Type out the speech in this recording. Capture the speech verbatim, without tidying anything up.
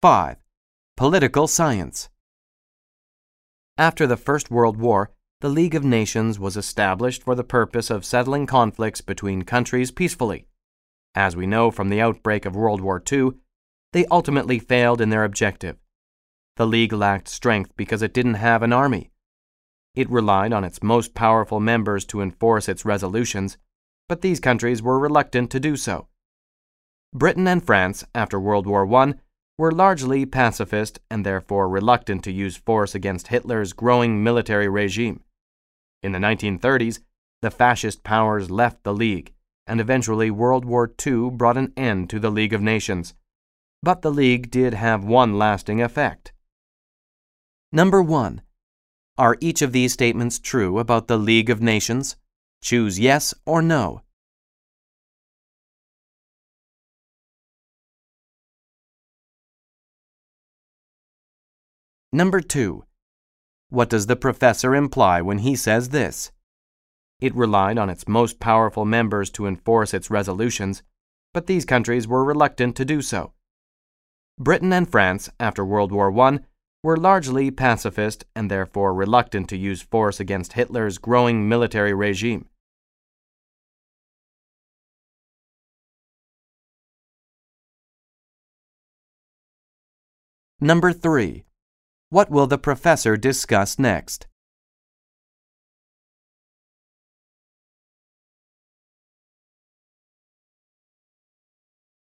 five. Political science. After the First World War, the League of Nations was established for the purpose of settling conflicts between countries peacefully. As we know from the outbreak of World War Two, they ultimately failed in their objective. The League lacked strength because it didn't have an army. It relied on its most powerful members to enforce its resolutions, but these countries were reluctant to do so. Britain and France, after World War One, were largely pacifist and therefore reluctant to use force against Hitler's growing military regime. In the nineteen thirties, the fascist powers left the League, and eventually World War Two brought an end to the League of Nations. But the League did have one lasting effect. Number one. Are each of these statements true about the League of Nations? Choose yes or no. Number two. What does the professor imply when he says this? It relied on its most powerful members to enforce its resolutions, but these countries were reluctant to do so. Britain and France, after World War One, were largely pacifist and therefore reluctant to use force against Hitler's growing military regime. Number three. What will the professor discuss next?